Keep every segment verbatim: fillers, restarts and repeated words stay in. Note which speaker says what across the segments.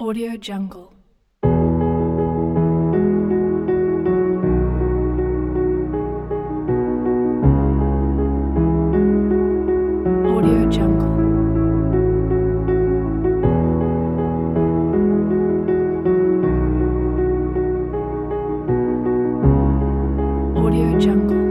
Speaker 1: Audio Jungle. Audio Jungle. Audio Jungle.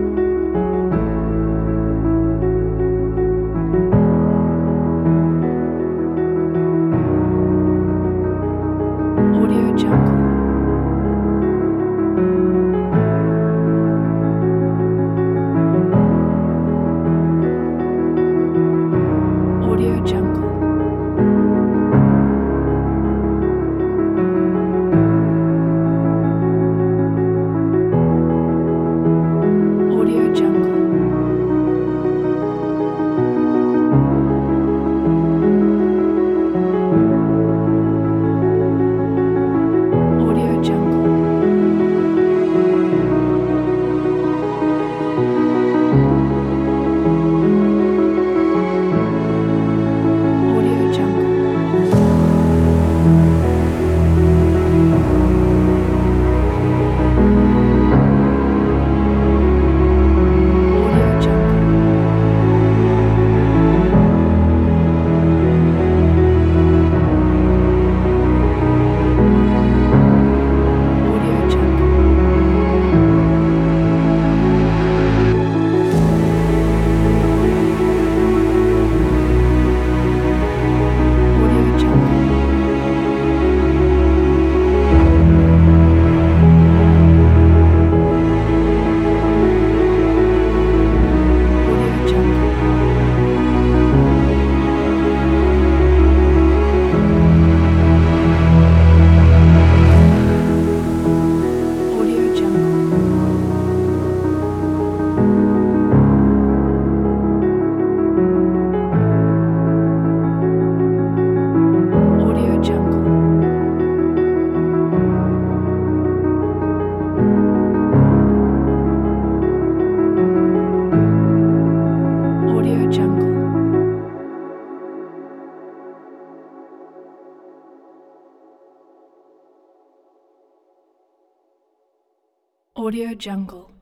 Speaker 1: Audio Jungle. Audio Jungle. Audio Jungle. Audio Jungle. Audio Jungle. Audio Jungle. Audio Jungle. Audio Jungle. Audio Jungle. Audio Jungle. Audio Jungle. Audio Jungle. Audio Jungle.